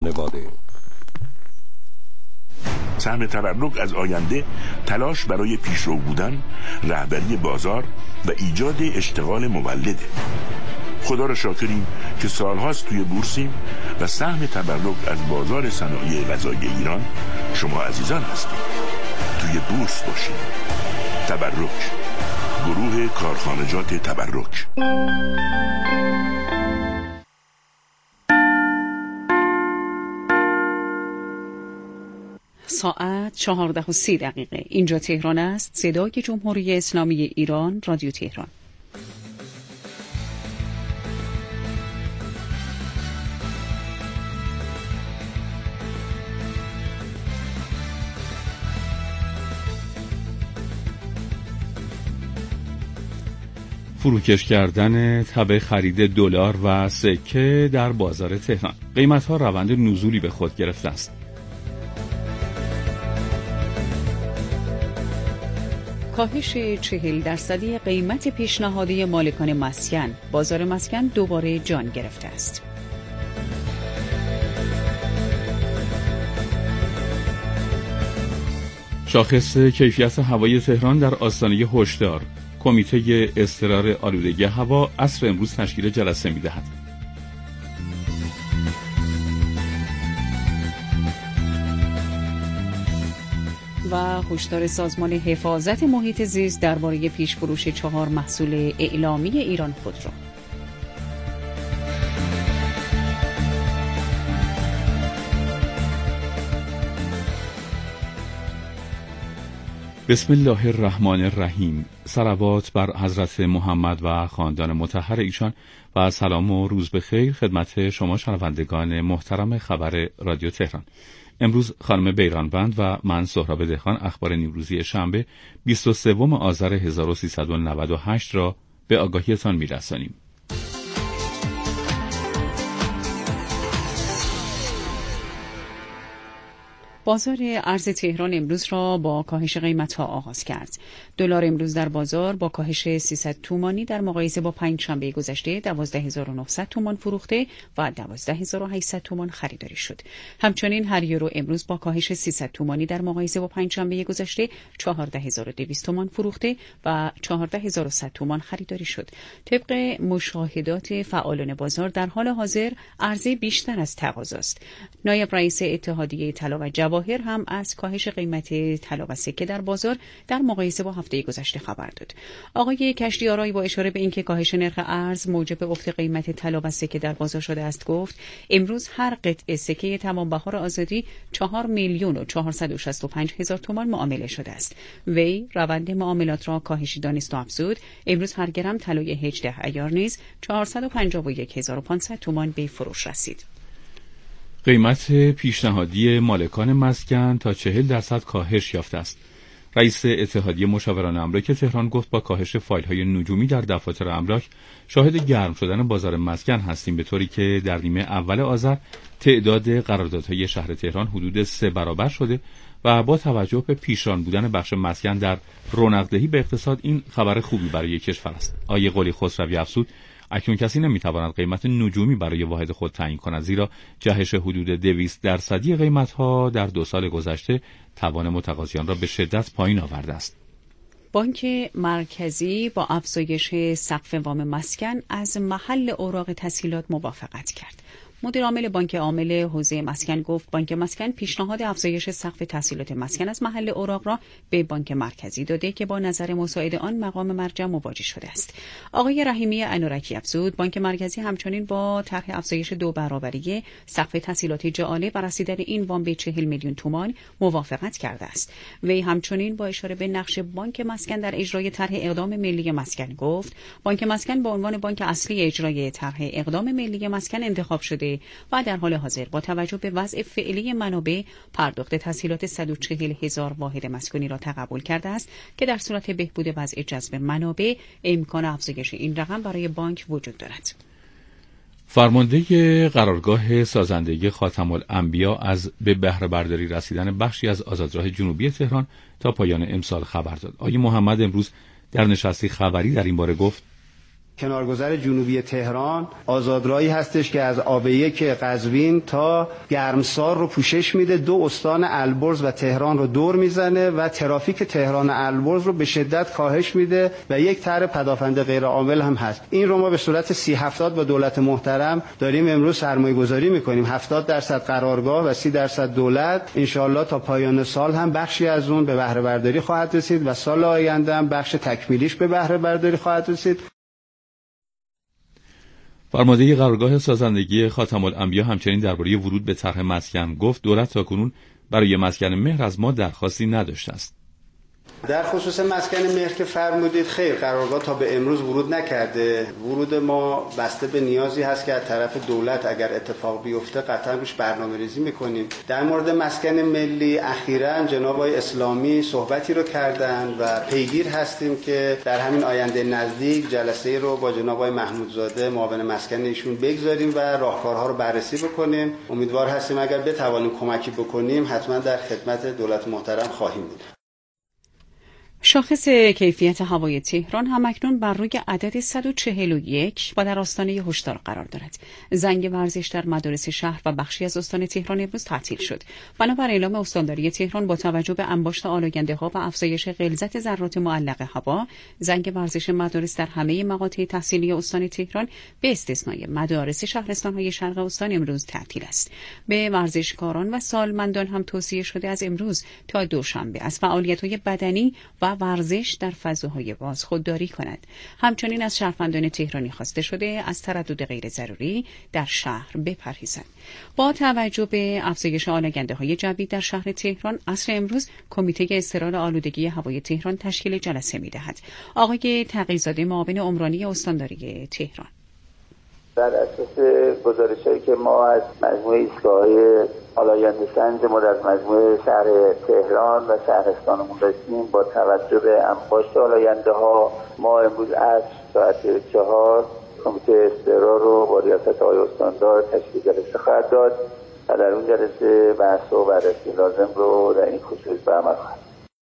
نواده. سهم تبرک از آینده تلاش برای پیشرو بودن، رهبری بازار و ایجاد اشتغال مولده. خدا را شاکریم که سالهاست توی بورسیم و سهم تبرک از بازار صنایع غذایی ایران شما عزیزان هستید. توی بورس باشید. تبرک، گروه کارخانجات تبرک. ساعت 14:30. اینجا تهران است. صدای جمهوری اسلامی ایران، رادیو تهران. فروکش کردن تب خرید دلار و سکه در بازار تهران. قیمت‌ها روند نزولی به خود گرفته است. کاهش 40% قیمت پیشنهادی مالکان مسکن. بازار مسکن دوباره جان گرفته است. شاخص کیفیت هوای تهران در آستانه هشدار. کمیته اضطرار آلودگی هوا عصر امروز تشکیل جلسه می‌دهد. و هشدار سازمان حفاظت محیط زیست درباره پیش‌فروش 4 محصول اعلامی ایران خودرو. بسم الله الرحمن الرحیم. صلوات بر حضرت محمد و خاندان مطهر ایشان و سلام و روز بخیر خدمت شما شنوندگان محترم خبر رادیو تهران. امروز خانم بیرانوند و من سهراب دهقان اخبار نیمروزی شنبه 23 آذر 1398 را به آگاهیتان می‌رسانیم. بازار ارز تهران امروز را با کاهش قیمت‌ها آغاز کرد. دلار امروز در بازار با کاهش 300 تومانی در مقایسه با پنجشنبه گذشته 12900 تومان فروخته و 12800 تومان خریداری شد. همچنین هر یورو امروز با کاهش 300 تومانی در مقایسه با پنجشنبه گذشته 14200 تومان فروخته و 14100 تومان خریداری شد. طبق مشاهدات فعالان بازار در حال حاضر عرضه بیشتر از تقاضاست. نایب رئیس اتحادیه طلا و جواهر هم از کاهش قیمت طلا و سکه در بازار در مقایسه با هفته گذشته خبر داد. آقای کشتیارایی با اشاره به اینکه کاهش نرخ ارز موجب افت قیمت طلا و سکه در بازار شده است گفت امروز هر قطعه سکه تمام بهار آزادی 4,465,000 تومان معامله شده است. وی روند معاملات را کاهشی دانست و افزود امروز هر گرم طلای 18 عیار نیز 451,500 تومان به فروش رسید. قیمت پیشنهادی مالکان مسکن تا 40% کاهش یافته است. رئیس اتحادیه مشاوران املاک تهران گفت با کاهش فایل‌های نجومی در دفاتر املاک شاهد گرم شدن بازار مسکن هستیم، به طوری که در نیمه اول آذر تعداد قراردادهای شهر تهران حدود 3 برابر شده و با توجه به پیشران بودن بخش مسکن در رونق‌دهی به اقتصاد این خبر خوبی برای کشور است. آقای قلی خسروی افزود اکنون کسی نمیتواند قیمت نجومی برای واحد خود تعیین کند، زیرا جهش حدود 200% قیمت‌ها در 2 سال گذشته توان متقاضیان را به شدت پایین آورده است. بانک مرکزی با افزایش سقف وام مسکن از محل اوراق تسهیلات موافقت کرد. مدیر عامل بانک عامل حوزه مسکن گفت بانک مسکن پیشنهاد افزایش سقف تسهیلات مسکن از محل اوراق را به بانک مرکزی داده که با نظر مساعد آن مقام مرجع مواجه شده است. آقای رحیمی انورکی افزود بانک مرکزی همچنین با طرح افزایش 2 برابری سقف تسهیلات جعاله و رسیدن این وام به 40 میلیون تومان موافقت کرده است. وی همچنین با اشاره به نقش بانک مسکن در اجرای طرح اقدام ملی مسکن گفت بانک مسکن به عنوان بانک اصلی اجرای طرح اقدام ملی مسکن انتخاب شده و در حال حاضر با توجه به وضع فعلی منابع پرداخت تسهیلات 140,000 واحد مسکونی را تقبل کرده است که در صورت بهبود وضع جذب منابع امکان افزایش این رقم برای بانک وجود دارد. فرمانده قرارگاه سازندگی خاتم الانبیا از به بهره برداری رسیدن بخشی از آزادراه جنوبی تهران تا پایان امسال خبر داد. آقای محمد امروز در نشستی خبری در این باره گفت کنارگذر جنوبی تهران آزادراهی هستش که از آب1 قزوین تا گرمسار رو پوشش میده، 2 استان البرز و تهران رو دور میزنه و ترافیک تهران البرز رو به شدت کاهش میده و یک طرح پدافند غیرعامل هم هست. این رو ما به صورت 30-70 با دولت محترم داریم امروز سرمایه‌گذاری میکنیم. 70% قرارگاه و 30% دولت. ان شاءالله تا پایان سال هم بخشی از اون به بهره برداری خواهد رسید و سال آینده هم بخش تکمیلیش به بهره برداری خواهد رسید. فرمانده قرارگاه سازندگی خاتم الانبیا همچنین درباره ورود به طرح مسکن گفت دولت تاکنون برای مسکن مهر از ما درخواستی نداشته است. در خصوص مسکن مهر که فرمودید، خیر، قرارگاه تا به امروز ورود نکرده. ورود ما بسته به نیازی هست که از طرف دولت اگر اتفاق بیفته قطعا روش برنامه‌ریزی می‌کنیم. در مورد مسکن ملی اخیراً جناب آقای اسلامی صحبتی رو کردن و پیگیر هستیم که در همین آینده نزدیک جلسه‌ای رو با جناب آقای محمودزاده معاون مسکن ایشون بگذاریم و راهکارها رو بررسی بکنیم. امیدوار هستیم اگر بتوانیم کمکی بکنیم حتما در خدمت دولت محترم خواهیم بود. شاخص کیفیت هوای تهران همکنون بر روی عدد 141 و در آستانه هشدار قرار دارد. زنگ ورزش در مدارس شهر و بخشی از استان تهران امروز تعطیل شد. بنابر اعلام استانداری تهران با توجه به انباشت آلاینده‌ها و افزایش غلظت ذرات معلق هوا، زنگ ورزش مدارس در همه مقاطع تحصیلی استان تهران به استثنای مدارس شهرستان‌های شرق استان امروز تعطیل است. به ورزشکاران و سالمندان هم توصیه شده از امروز تا دوشنبه از فعالیت‌های بدنی و ورزش در فضاهای باز خودداری کند. همچنین از شهروندان تهرانی خواسته شده از تردد غیر ضروری در شهر بپرهیزند. با توجه به افزایش آلاینده‌های جوی در شهر تهران، عصر امروز کمیته اضطرار آلودگی هوای تهران تشکیل جلسه می‌دهد. آقای تقی‌زاده معاون عمرانی استانداری تهران: بر اساس گزارش‌هایی که ما از مجموعه ایستگاه‌های آلاینده سنج از مجموعه شهر تهران و شهرستانمون داشتیم، با توجه به انباشت آلاینده‌ها ما امروز از ساعت 4 کمیته اضطرار رو با ریاست آقای استاندار تشکیل جلسه خواهد داد و در اون جلسه بحث و بررسی لازم رو در این خصوص به عمل خواهد.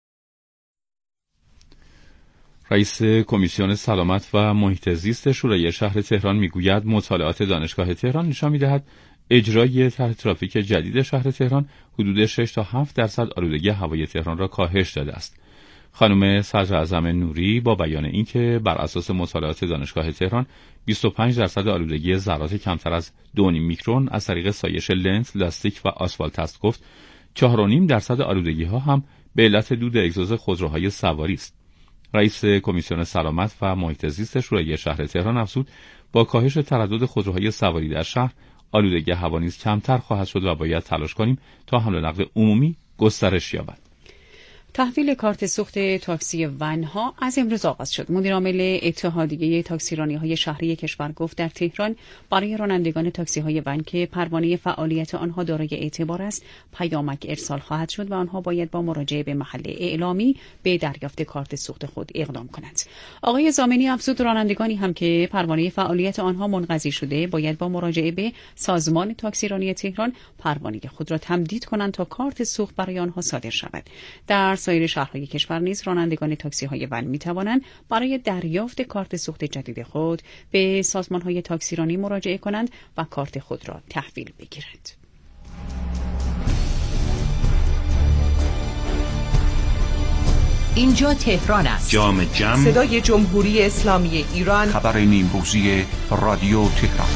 رئیس کمیسیون سلامت و محیط زیست شورای شهر تهران میگوید مطالعات دانشگاه تهران نشان میدهد اجرای طرح ترافیک جدید شهر تهران حدود 6 تا 7% آلودگی هوای تهران را کاهش داده است. خانم صدراعظم نوری با بیان اینکه بر اساس مطالعات دانشگاه تهران 25% آلودگی ذرات کمتر از 2.5 میکرون از طریق سایش لنز، لاستیک و آسفالت است گفت 4.5% آلودگی ها هم به علت دود اگزوز خودروهای سواری است. رئیس کمیسیون سلامت و محیط زیست شورای شهر تهران افزود با کاهش تردد خودروهای سواری در شهر آلودگی هوا نیز کمتر خواهد شد و باید تلاش کنیم تا حمل و نقل عمومی گسترش یابد. تحویل کارت سوخت تاکسی ونها از امروز آغاز شد. مدیر عامل اتحادیه تاکسیرانی‌های شهری کشور گفت در تهران برای رانندگان تاکسی‌های ون که پروانه فعالیت آنها دارای اعتبار است، پیامک ارسال خواهد شد و آنها باید با مراجعه به محل اعلامی به دریافت کارت سوخت خود اقدام کنند. آقای زامنی افزود رانندگانی هم که پروانه فعالیت آنها منقضی شده باید با مراجعه به سازمان تاکسیرانی تهران پروانه خود را تمدید کنند تا کارت سوخت برای آنها صادر شود. در سایر شهرهای کشور نیز رانندگان تاکسی‌های ون می‌توانند برای دریافت کارت سوخت جدید خود به سازمان‌های تاکسیرانی مراجعه کنند و کارت خود را تحویل بگیرند. اینجا تهران است. جام جم، صدای جمهوری اسلامی ایران، خبر نیمروزی رادیو تهران.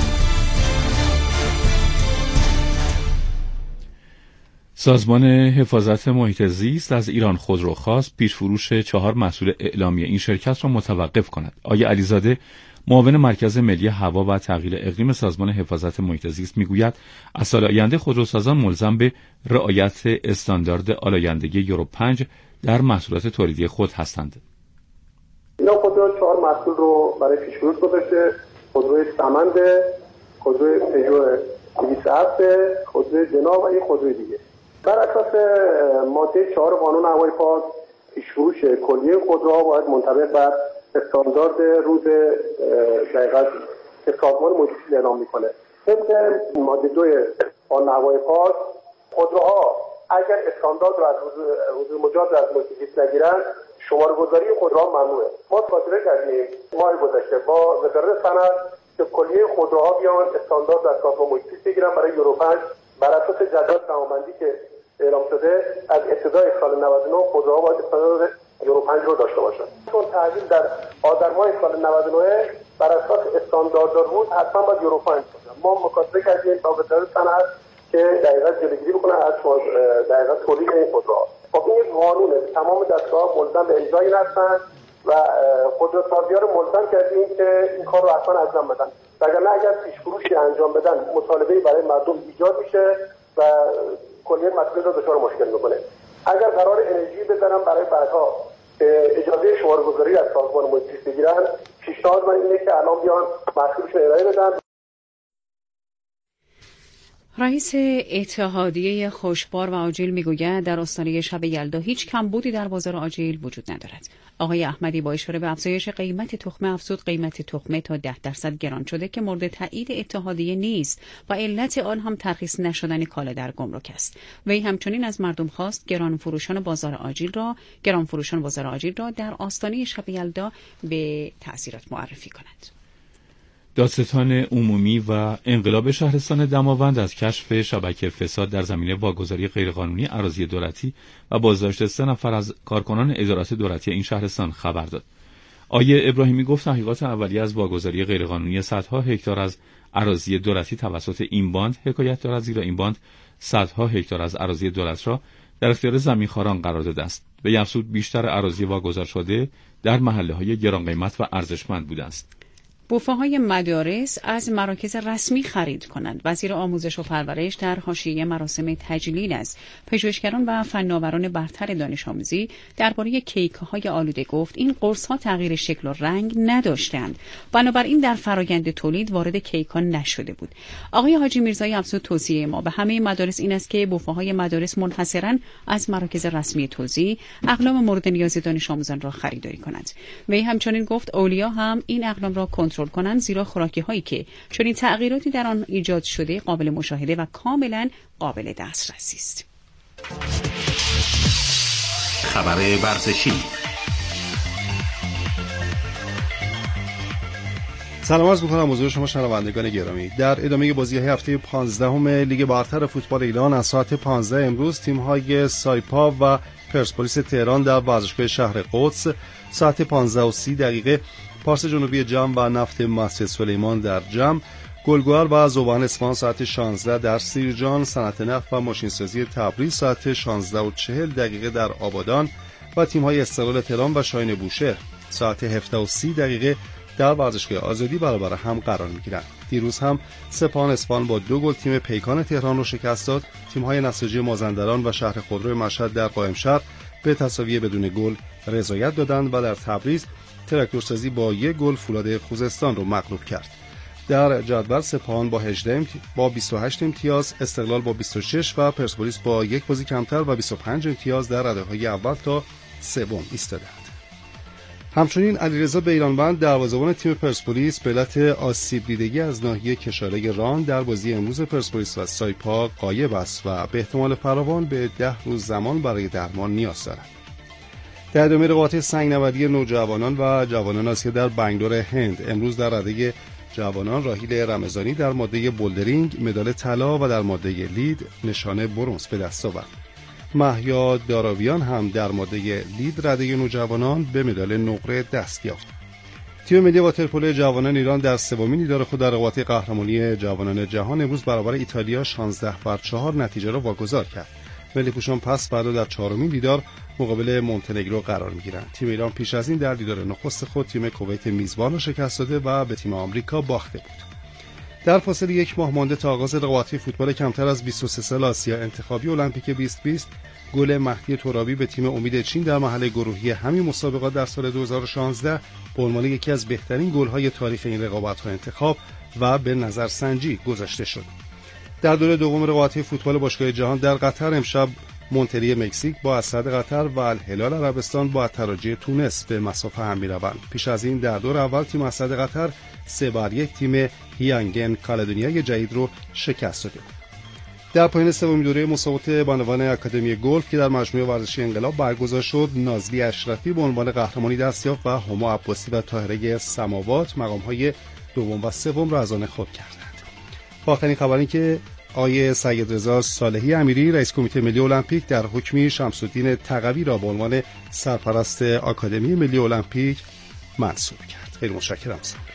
سازمان حفاظت محیط زیست از ایران خودرو خواست پیشفروش 4 محصول اعلامی این شرکت را متوقف کند. آقای علیزاده معاون مرکز ملی هوا و تغییر اقلیم سازمان حفاظت محیط زیست میگوید از سال آینده خودروسازان ملزم به رعایت استاندارد آلایندگی یورو 5 در محصولات تولیدی خود هستند. اینا خودرو 4 محصول رو برای پیشفروش گذاشته: خودروی سمند، خودروی پژو 207، خودروی جنا و این خودروی دیگه. بر اساس ماده 4 قانون هوای پاک پیشفروش کلیه خودروها باید منطبق بر استاندارد روز دقیقاً که سازمان محیط اعلام میکنه. طبق ماده 2 قانون هوای پاک خودروها اگر استاندارد رو از حضور مجاز از محیط زیست نگیرن شماره گذاری خودروها ممنوعه. ما خاطره کردیم ماه گذشته با وزارت صنعت که کلیه خودروها بیان استاندارد از سازمان محیط زیست بگیرن برای یورو 5 بر اساس جدول تمام‌بندی که اعلام شده از ابتدای سال 99 خودروها باید استاندارد یورو 5 رو داشته باشن. چون تحویل در آذر ماه سال 99 بر اساس استاندارد روز حتما باید یورو 5 باشه. ما مکاتبه کردیم با وزارت صنعت که دقیقاً جلوگیری بکنن از دقیقاً تولید این خودروها. خب این یک قانونه، تمام دستگاه‌ها ملزم به اجرای این هستن و خودروسازی‌ها رو ملزم کردیم که این کار رو حتما انجام بدن. وگرنه اگر پیش‌فروشی انجام بدن مطالبه‌ای برای مردم ایجاد میشه و کلیه مسئله رو دچار مشکل میکنه. اگر قرار انرژی بزنن برای بعدها اجازه شماره‌گذاری از سازمان محیط زیست بگیرن، پیشنهاد من اینه که الان بیان مسئولشون ارائه بدن. رئیس اتحادیه خوشبار و آجیل میگوید در آستانه شب یلدا هیچ کمبودی در بازار آجیل وجود ندارد. آقای احمدی با اشاره به افزایش قیمت تخمه افزود قیمت تخمه تا 10% گران شده که مورد تایید اتحادیه نیست و علت آن هم ترخیص نشدن کالا در گمرک است. وی همچنین از مردم خواست گران فروشان بازار آجیل را در آستانه شب یلدا به تأثیرات معرفی کنند. دادستان عمومی و انقلاب شهرستان دماوند از کشف شبکه فساد در زمینه واگذاری غیرقانونی اراضی دولتی و بازداشت 3 نفر از کارکنان ادارات دولتی این شهرستان خبر داد. آیه ابراهیمی گفت تحقیقات اولیه از واگذاری غیرقانونی صدها هکتار از اراضی دولتی توسط این باند حکایت دارد، زیرا این باند صدها هکتار از اراضی دولت را در اختیار زمینخواران قرار داده است. به افزود بیشتر اراضی واگذار شده در محله‌های گران قیمت و ارزشمند بوده است. بوفه‌های مدارس از مراکز رسمی خرید کنند. وزیر آموزش و پرورش در حاشیه مراسم تجلیل از پژوهشگران و فناوران برتر دانش آموزی درباره کیک‌های آلوده گفت این قرص‌ها تغییر شکل و رنگ نداشتند، بنابراین در فرآیند تولید وارد کیک‌ها نشده بود. آقای حاجی میرزایی افزود توصیه ما به همه مدارس این است که بوفه‌های مدارس منحصراً از مراکز رسمی توزیع اقلام مورد نیاز دانش آموزان را خریداری کنند. وی همچنین گفت اولیا هم این اقلام را کنترل کنند، زیرا خوراکی هایی که چنین تغییراتی در آن ایجاد شده قابل مشاهده و کاملا قابل دسترسی است. خبر ورزشی. سلام عرض می‌کنم حضور شما شنوندگان گرامی. در ادامه بازی‌های هفته 15 لیگ برتر فوتبال ایران از ساعت 15 امروز تیم‌های سایپا و پرسپولیس تهران در ورزشگاه شهر قدس، ساعت 15:30 پارس جنوبی جم و نفت مسجد سلیمان در جم، گلگهر و ذوبان اصفهان ساعت 16 در سیرجان، صنعت نفت و ماشینسازی تبریز ساعت 16:40 در آبادان و تیم‌های استقلال تهران و شاهین بوشهر ساعت 17:30 در ورزشگاه آزادی برابر هم قرار می‌گیرند. دیروز هم سپاهان اصفهان با 2 گل تیم پیکان تهران را شکست داد. تیم‌های نساجی مازندران و شهر خودرو مشهد در قائمشهر به تساوی بدون گل رضایت دادند و در تبریز تراکتورسازی با 1 گل فولاد خوزستان رو مغلوب کرد. در جدول سپاهان با 28 امتیاز، استقلال با 26 و پرسپولیس با 1 بازی کمتر و 25 امتیاز در رده‌های اول تا سوم ایستادند. همچنین علیرضا بیرانوند دروازه‌بان تیم پرسپولیس به علت آسیب دیدگی از ناحیه کشارک ران در بازی امروز پرسپولیس و سایپا غایب است و به احتمال فراوان به 10 روز زمان برای درمان نیاز دارد. در ادامه رقابت سنگ‌نوردی نوجوانان و جوانان آسیا در بنگلور هند، امروز در رده جوانان راحیل رمضانی در ماده بولدرینگ مدال طلا و در ماده لید نشانه برنز به دست آورد. مهیا داراویان هم در ماده لید رده نوجوانان به مدال نقره دست یافت. تیم ملی واترپولو جوانان ایران در سومین دیدار خود در رقابت قهرمانی جوانان جهان امروز برابر ایتالیا 16-4 نتیجه را واگذار کرد. ملی پوشان پس فردا در 4مین دیدار مقابل مونتنگرو قرار می‌گیرند. تیم ایران پیش از این در دیدار نخست خود تیم کویت میزبان را شکست داده و به تیم آمریکا باخته بود. در فاصله 1 ماه مانده تا آغاز رقابت فوتبال کمتر از 23 سال آسیا انتخابی المپیک 2020، گل مهدی ترابی به تیم امید چین در مرحله گروهی همین مسابقات در سال 2016 به عنوان یکی از بهترین گل‌های تاریخ این رقابت‌ها انتخاب و به نظرسنجی گذاشته شد. در دوره دوم رقابت فوتبال باشگاه جهان در قطر امشب مونتری مکزیک با اسد قطر و الهلال عربستان با التراجی تونس به مسافه هم می‌روند. پیش از این در دور اول تیم اسد قطر 3-1 تیم هیانگن کالدونیای جدید رو شکست داد. در پایان سومین دوره مسابقات بانوان اکادمی گلف که در مجموعه ورزشی انقلاب برگزار شد، نازلی اشرفی به عنوان قهرمانی دست یافت و هما عباسی و طاهره سماوات مقام‌های دوم و سوم را از آن خود کردند. آخرین خبر این که آقای سید رضا صالحی امیری رئیس کمیته ملی المپیک در حکمی شمس‌الدین تقوی را به عنوان سرپرست آکادمی ملی المپیک منصوب کرد. خیلی متشکرم.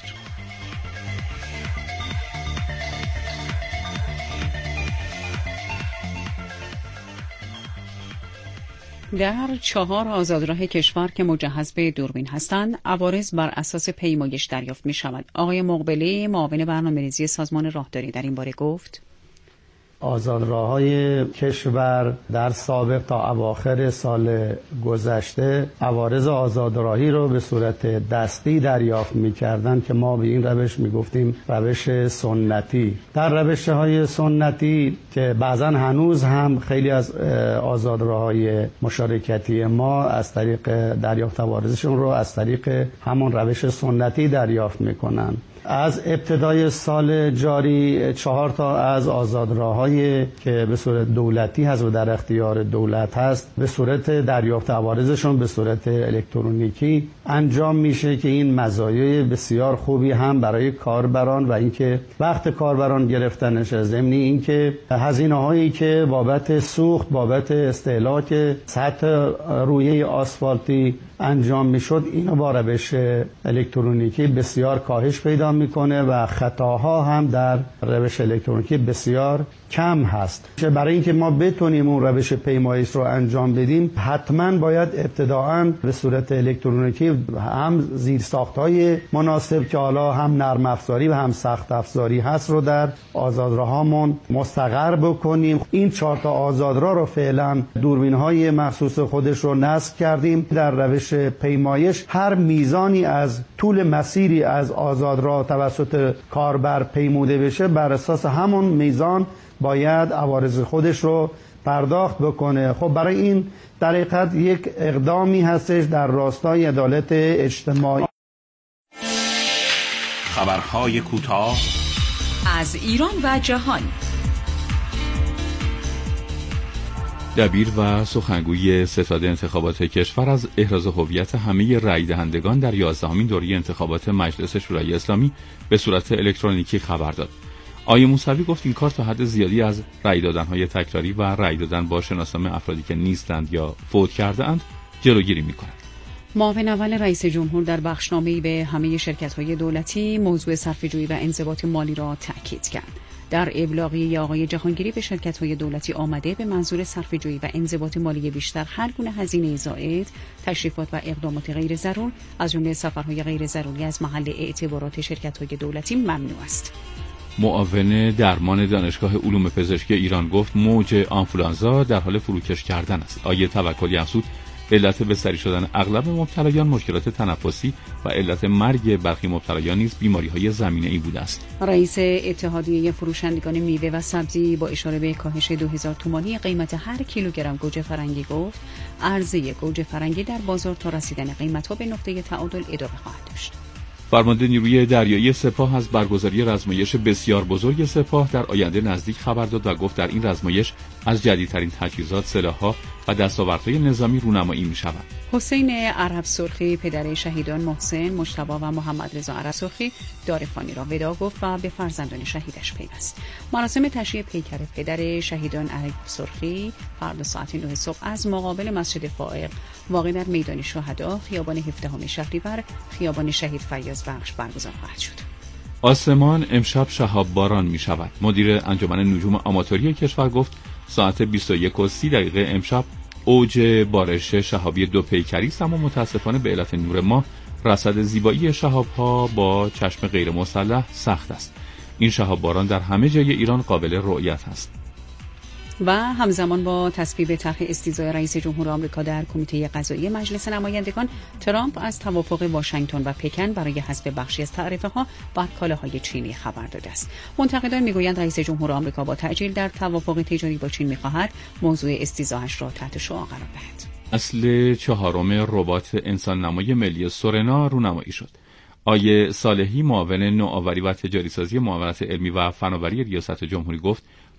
در 4 آزادراه کشور که مجهز به دوربین هستند، عوارض بر اساس پیمایش دریافت می شود. آقای مقبلی معاون برنامه‌ریزی سازمان راهداری در این باره گفت: آزادراه‌های کشور در سابق تا اواخر سال گذشته عوارض آزادراهی رو به صورت دستی دریافت می‌کردند که ما به این روش می‌گفتیم روش سنتی. در روش‌های سنتی که بعضاً هنوز هم خیلی از آزادراه‌های مشارکتی ما از طریق دریافت عوارضشون رو از طریق همون روش سنتی دریافت می‌کنند. از ابتدای سال جاری 4 تا از آزادراه‌هایی که به صورت دولتی هست و در اختیار دولت هست به صورت دریافت عوارضشون به صورت الکترونیکی انجام میشه که این مزایای بسیار خوبی هم برای کاربران و اینکه وقت کاربران گرفتنش، ضمنی اینکه هزینه‌هایی که بابت سوخت، بابت استهلاک سطح رویه آسفالتی انجام میشد، اینو با روش الکترونیکی بسیار کاهش پیدا میکنه و خطاها هم در روش الکترونیکی بسیار کم هست. برای اینکه ما بتونیم اون روش پیمایش رو انجام بدیم حتما باید ابتداعاً به صورت الکترونیکی هم زیرساخت‌های مناسب که حالا هم نرم افزاری و هم سخت افزاری هست رو در آزادراهامون مستقر بکنیم. این 4 تا آزادراه رو فعلا دوربین‌های مخصوص خودش رو نصب کردیم. در روش پیمایش هر میزانی از طول مسیری از آزادراه توسط کاربر پیموده بشه بر اساس همون میزان باید عوارض خودش رو پرداخت بکنه. خب برای این در حقیقت یک اقدامی هستش در راستای عدالت اجتماعی. خبرهای کوتاه از ایران و جهان. دبیر و سخنگوی ستاد انتخابات کشور از احراز هویت همه رای دهندگان در 11مین دوره انتخابات مجلس شورای اسلامی به صورت الکترونیکی خبر داد. آقای موسوی گفت این کار تا حد زیادی از رای دادن‌های تکراری و رای دادن با شناسنامه افرادی که نیستند یا فوت کرده‌اند جلوگیری می‌کند. معاون اول رئیس جمهور در بخشنامه‌ای به همه شرکت‌های دولتی موضوع صرفه‌جویی و انضباط مالی را تأکید کرد. در ابلاغیه آقای جهانگیری به شرکت‌های دولتی آمده به منظور صرفه‌جویی و انضباط مالی بیشتر هر گونه هزینه زائد، تشریفات و اقدامات غیر ضرور از جمله سفرهای غیر ضروری از محل اعتبارات شرکت‌های دولتی ممنوع است. معاون درمان دانشگاه علوم پزشکی ایران گفت موج آنفولانزا در حال فروکش کردن است. آقای توکلی افزود علت بستری شدن اغلب مبتلایان مشکلات تنفسی و علت مرگ برخی مبتلایان نیز بیماری‌های زمینه‌ای بوده است. رئیس اتحادیه فروشندگان میوه و سبزی با اشاره به کاهش 2000 تومانی قیمت هر کیلوگرم گوجه فرنگی گفت عرضه گوجه فرنگی در بازار تا رسیدن قیمت‌ها به نقطه تعادل ادامه خواهد داشت. فرمانده نیروی دریایی سپاه از برگزاری رزمایش بسیار بزرگ سپاه در آینده نزدیک خبر داد و گفت در این رزمایش از جدیدترین تجهیزات، سلاح‌ها و دستاوردهای نظامی رونمایی می‌شود. حسین عرب سرخی پدر شهیدان محسن، مجتبی و محمد رضا عرب سرخی دارفانی را وداع گفت و به فرزندان شهیدش پیوست. مراسم تشییع پیکر پدر شهیدان عرب سرخی فردا ساعت 9 صبح از مقابل مسجد فائق واقع در میدان شهدا، خیابان 17 شهریور، خیابان شهید فیاض بخش برگزار خواهد شد. آسمان امشب شهاب باران می شود. مدیر انجمن نجوم آماتوری کشور گفت ساعت 21:30 امشب اوج بارش شهابی 2 پیکری است، اما متاسفانه به علت نور ماه رصد زیبایی شهاب‌ها با چشم غیر مسلح سخت است. این شهاب باران در همه جای ایران قابل رؤیت است. و همزمان با تصویب طرح استیضاح رئیس جمهور آمریکا در کمیته قضایی مجلس نمایندگان، ترامپ از توافق واشنگتن و پکن برای حذف بخشی از تعرفه‌ها بر کالاهای چینی خبر داده است. منتقدان میگویند رئیس جمهور آمریکا با تعجیل در توافق تجاری با چین می‌خواهد موضوع استیضاحش را تحت شعاع قرار دهد. اصل 4 ربات انسان نمای ملی سورنا رونمایی شد. آقای صالحی معاون نوآوری و تجاری سازی معاونت علمی و فناوری ریاست جمهوری گفت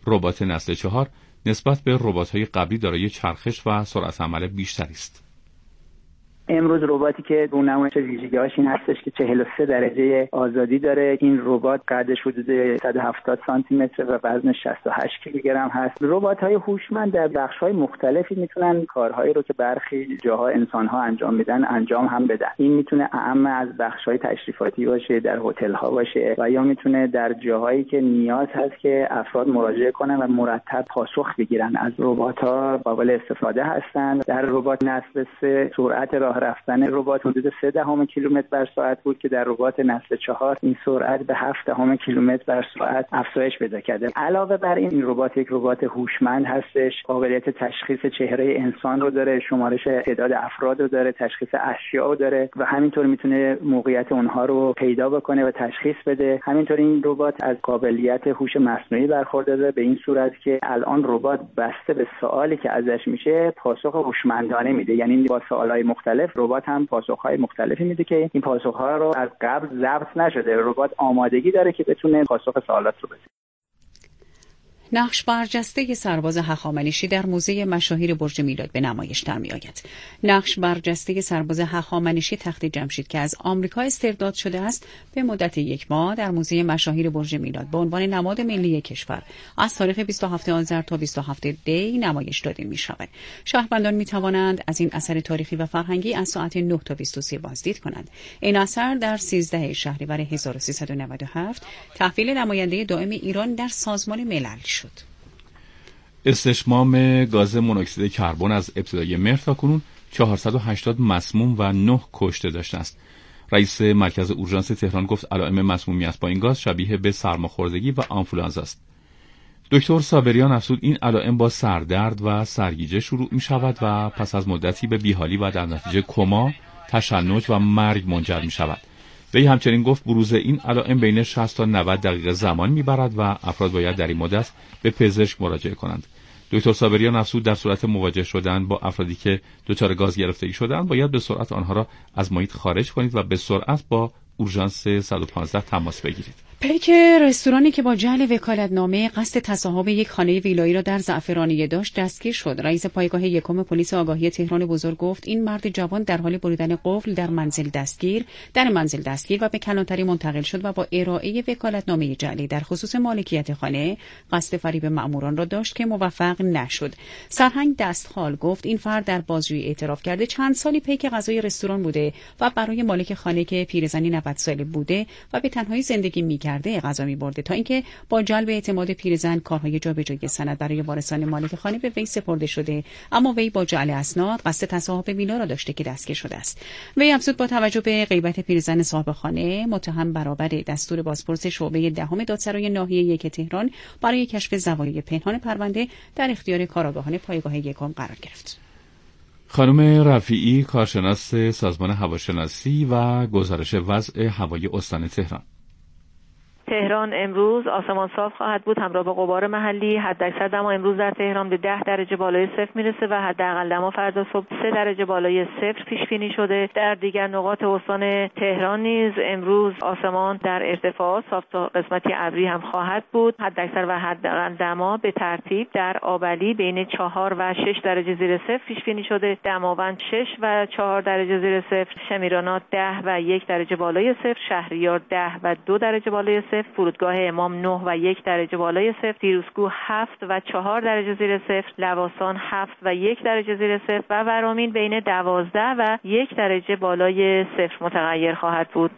ربات نسل 4 نسبت به ربات‌های قبلی دارای چرخش و سرعت عمل بیشتری است. امروز رباتی که رونمایش ویژگی‌هاش این هستش که 43 درجه آزادی داره. این ربات قدش حدود 170 سانتی متر و وزنش 68 کیلوگرم هست. ربات‌های هوشمند در بخش‌های مختلفی میتونن کارهایی رو که برخی جاها انسان‌ها انجام میدن انجام هم بدن. این میتونه اعم از بخش‌های تشریفاتی باشه، در هتل‌ها باشه و یا میتونه در جاهایی که نیاز هست که افراد مراجعه کنن و مرتب پاسخ بگیرن از ربات‌ها قابل استفاده هستند. در ربات نسل 3 سرعت راه رفتن ربات حدود 0.3 کیلومتر بر ساعت بود که در ربات نسل 4 این سرعت به 0.7 کیلومتر بر ساعت افزایش پیدا کرده. علاوه بر این ربات یک ربات هوشمند هستش، قابلیت تشخیص چهره انسان رو داره، شمارش تعداد افراد رو داره، تشخیص اشیاء رو داره و همینطور میتونه موقعیت اونها رو پیدا بکنه و تشخیص بده. همینطور این ربات از قابلیت هوش مصنوعی برخورداره به این صورت که الان ربات بسته به سوالی که ازش میشه پاسخ هوشمندانه میده، یعنی با سوالای مختلف ربات هم پاسخ‌های مختلفی میده که این پاسخ‌ها رو از قبل ضبط نشده. ربات آمادگی داره که بتونه پاسخ سوالات رو بده. نقش برجسته سرباز هخامنشی در موزه مشاهیر برج میلاد به نمایش در می‌آید. نقش برجسته سرباز هخامنشی تخت جمشید که از آمریکا استرداد شده است، به مدت 1 ماه در موزه مشاهیر برج میلاد به عنوان نماد ملی کشور از تاریخ 27 آذر تا 27 دی نمایش داده می‌شود. شهروندان می‌توانند از این اثر تاریخی و فرهنگی از ساعت 9 تا 23 بازدید کنند. این اثر در 13 شهریور 1397 تحویل نماینده دائم ایران در سازمان ملل شد. استشمام گاز مونوکسید کربن از ابتدای مهر تا کنون 480 مسموم و 9 کشته داشته است. رئیس مرکز اورژانس تهران گفت علائم مسمومیت با این گاز شبیه به سرماخوردگی و آنفولانزا است. دکتر صابریان افزود این علائم با سردرد و سرگیجه شروع می شود و پس از مدتی به بیحالی و در نتیجه کما، تشنج و مرگ منجر می شود. وی همچنین گفت بروز این علائم بین 60 تا 90 دقیقه زمان میبرد و افراد باید در این مدت به پزشک مراجعه کنند. دکتر صابریان افزود در صورت مواجه شدن با افرادی که دچار گاز گرفتگی شدند باید به سرعت آنها را از محیط خارج کنید و به سرعت با اورژانس 115 تماس بگیرید. پیک رستورانی که با جعل وکالتنامه قصد تصاحب یک خانه ویلایی را در زعفرانیه داشت دستگیر شد. رئیس پایگاه یکم پلیس آگاهی تهران بزرگ گفت این مرد جوان در حال بریدن قفل در منزل دستگیر و به کلانتری منتقل شد و با ارائه وکالتنامه جعلی در خصوص مالکیت خانه قصد فریب مأموران را داشت که موفق نشد. سرهنگ دستخال گفت این فرد در بازجویی اعتراف کرده چند سالی پیک غذای رستوران بوده و برای مالک خانه که پیرزنی 90 ساله بوده و به تنهایی زندگی می‌کرده غذا می‌برده تا اینکه با جلب اعتماد پیرزن کارهای جابجایی سند برای وارثان مالک خانه به وی سپرده شده، اما وی با جعل اسناد قصد تصاحب ویلا را داشته که دستگیر شده است. وی افزود با توجه به غیبت پیرزن صاحب خانه متهم برابر دستور بازپرس شعبه 10 دادسرای ناحیه 1 تهران برای کشف زوایای پنهان پرونده در اختیار کارآگاهان پایگاه یکم قرار گرفت. خانم رفیعی کارشناس سازمان هواشناسی و گزارش وضع هوای استان تهران امروز آسمان صاف خواهد بود همراه با غبار محلی. حداکثر دما امروز در تهران به 10 درجه بالای صفر میرسه و حداقل دما فردا صبح 3 درجه بالای صفر پیش بینی شده. در دیگر نقاط استان تهران نیز امروز آسمان در ارتفاع صاف تا قسمتی ابری هم خواهد بود. حداکثر و حداقل دما به ترتیب در آبلی بین 4 و 6 درجه زیر صفر پیش بینی شده. دماوند 6 و 4 درجه زیر صفر، شمیرانات 10 و 1 درجه بالای صفر، شهریار 10 و 2 درجه بالای صفر، فرودگاه امام 9 و 1 درجه بالای صفر، فیروزکوه 7 و 4 درجه زیر صفر، لواسان 7 و 1 درجه زیر صفر و ورامین بین 12 و 1 درجه بالای صفر متغیر خواهد بود.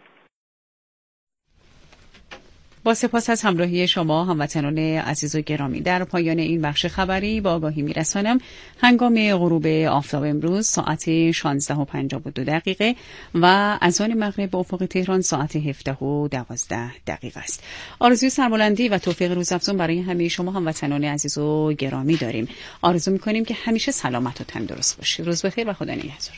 با سپاس از همراهی شما هموطنان عزیز و گرامی، در پایان این بخش خبری با آگاهی میرسانم هنگام غروب آفتاب امروز ساعت 16:52 و اذان مغرب به افق تهران ساعت 17:12 است. آرزوی سربلندی و توفیق روزافزون برای همه شما هموطنان عزیز و گرامی داریم. آرزو میکنیم که همیشه سلامت و تندرست باشید. روز بخیر و خدا نگهدار.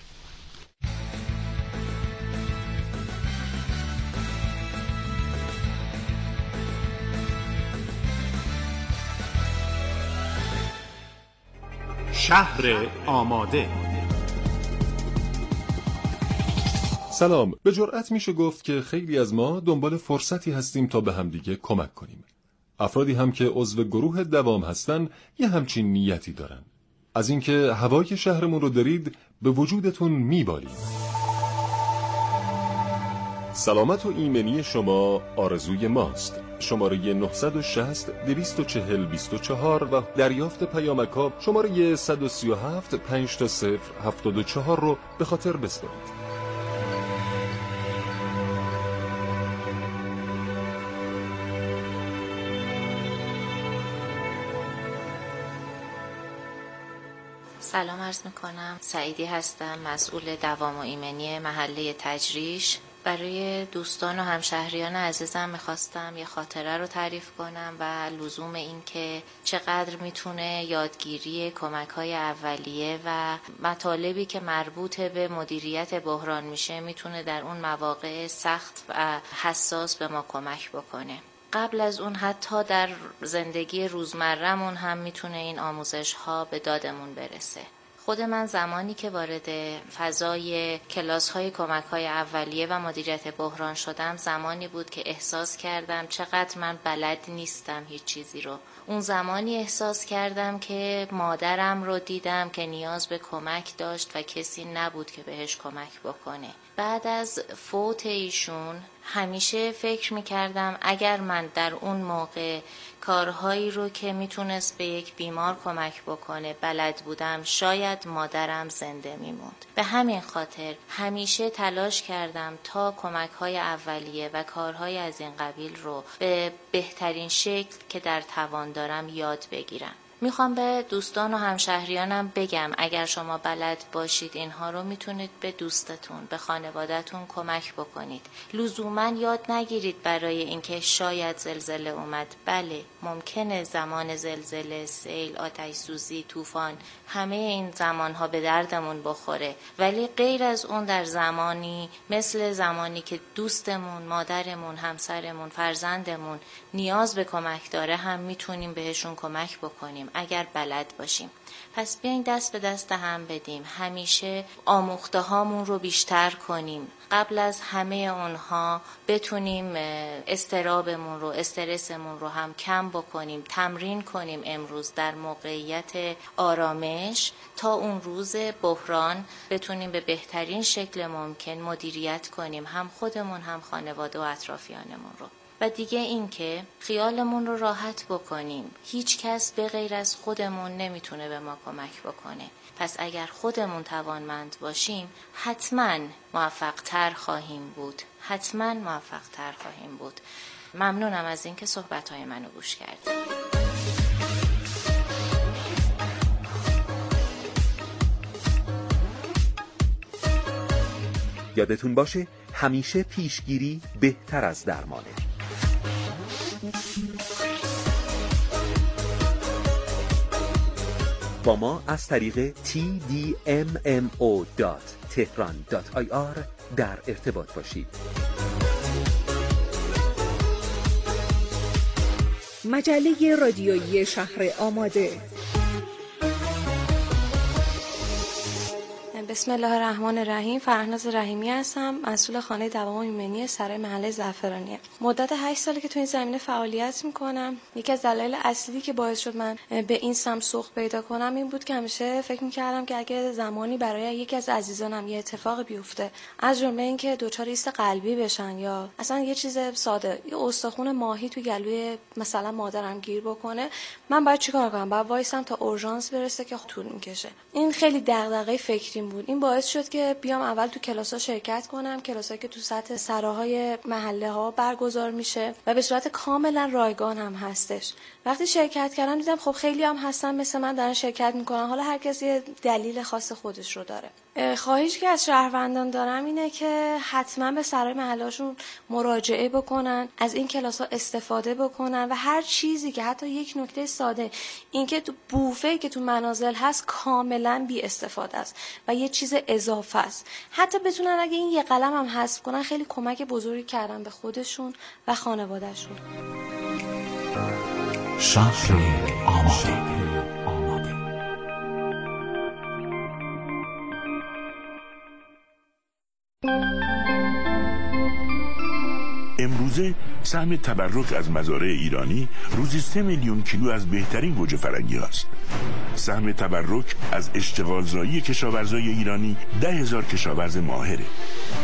شهر آماده. سلام. به جرئت میشه گفت که خیلی از ما دنبال فرصتی هستیم تا به همدیگه کمک کنیم. افرادی هم که عضو گروه دوام هستن یه همچین نیتی دارن. از اینکه هوای شهرمون رو دارید به وجودتون میباریم. سلامت و ایمنی شما آرزوی ماست. شماره 960 240 24 و دریافت پیامک‌ها شماره 137 5 74 رو به خاطر بسپارید. سلام عرض میکنم. سعیدی هستم، مسئول دوام و ایمنی محله تجریش. برای دوستان و همشهریان عزیزم میخواستم یه خاطره رو تعریف کنم و لزوم این که چقدر میتونه یادگیری کمک‌های اولیه و مطالبی که مربوط به مدیریت بحران میشه میتونه در اون مواقع سخت و حساس به ما کمک بکنه. قبل از اون حتی در زندگی روزمره‌مون هم میتونه این آموزش‌ها به دادمون برسه. خود من زمانی که وارد فضای کلاس‌های کمک‌های اولیه و مدیریت بحران شدم زمانی بود که احساس کردم چقدر من بلد نیستم هیچ چیزی رو. اون زمانی احساس کردم که مادرم رو دیدم که نیاز به کمک داشت و کسی نبود که بهش کمک بکنه. بعد از فوت ایشون همیشه فکر می‌کردم اگر من در اون موقع کارهایی رو که میتونست به یک بیمار کمک بکنه بلد بودم شاید مادرم زنده میموند. به همین خاطر همیشه تلاش کردم تا کمک‌های اولیه و کارهای از این قبیل رو به بهترین شکل که در توان دارم یاد بگیرم. میخوام به دوستان و همشهریانم بگم اگر شما بلد باشید اینها رو میتونید به دوستتون، به خانواده‌تون کمک بکنید. لزوما یاد نگیرید برای اینکه شاید زلزله اومد. بله، ممکنه زمان زلزله، سیل، آتش سوزی، طوفان، همه این زمانها به دردمون بخوره، ولی غیر از اون در زمانی مثل زمانی که دوستمون، مادرمون، همسرمون، فرزندمون نیاز به کمک داره هم میتونیم بهشون کمک بکنیم اگر بلد باشیم. پس بیاین دست به دست هم بدیم، همیشه آموخته هامون رو بیشتر کنیم، قبل از همه اونها بتونیم اضطرابمون رو، استرسمون رو هم کم بکنیم، تمرین کنیم امروز در موقعیت آرامش تا اون روز بحران بتونیم به بهترین شکل ممکن مدیریت کنیم هم خودمون هم خانواده و اطرافیانمون رو. و دیگه این که خیالمون رو راحت بکنیم، هیچ کس به غیر از خودمون نمیتونه به ما کمک بکنه. پس اگر خودمون توانمند باشیم حتما موفق تر خواهیم بود، حتما موفق تر خواهیم بود. ممنونم از اینکه صحبت‌های منو گوش کردید. یادتون باشه همیشه پیشگیری بهتر از درمانه. با ما از طریق tdmmo.tehran.ir در ارتباط باشید. مجله رادیویی شهر آماده. بسم الله الرحمن الرحیم. فرهناز رحیمی هستم، مسئول خانه دوام و ایمنی سرای محله زعفرانی. مدت 8 ساله که تو این زمینه فعالیت میکنم. یکی از دلایل اصلی که باعث شد من به این سمت سوق پیدا کنم این بود که همیشه فکر میکردم که اگه زمانی برای یکی از عزیزانم یه اتفاق بیفته، از جمله اینکه دچار ایست قلبی بشن یا اصلا یه چیز ساده، یه استخوان ماهی تو گلوی مثلا مادرم گیر بکنه، من باید چیکار کنم؟ باید وایسم تا اورژانس برسه که طول میکشه. این خیلی دغدغه فکریم بود. این باعث شد که بیام اول تو کلاس‌ها شرکت کنم، کلاسایی که تو سطح سراهای محله ها برگزار میشه و به صورت کاملا رایگان هم هستش. وقتی شرکت کردم دیدم خب خیلی هم هستن مثل من دارن شرکت میکنن، حالا هر کسی یه دلیل خاص خودش رو داره. خواهشی که از شهروندان دارم اینه که حتما به سرای محله‌هاشون مراجعه بکنن، از این کلاس‌ها استفاده بکنن و هر چیزی که حتی یک نکته ساده اینکه تو بوفه‌ای که تو منازل هست کاملا بی استفاده است و یه چیز اضافه است. حتی بتونن اگه این یه قلم هم حذف کنن خیلی کمک بزرگی کردن به خودشون و خانواده‌شون. شهر آماده. امروزه سهم تبرک از مزارع ایرانی روزی 3 میلیون کیلو از بهترین گوجه فرنگی هاست. سهم تبرک از اشتغالزایی کشاورزای ایرانی 10,000 کشاورز ماهره.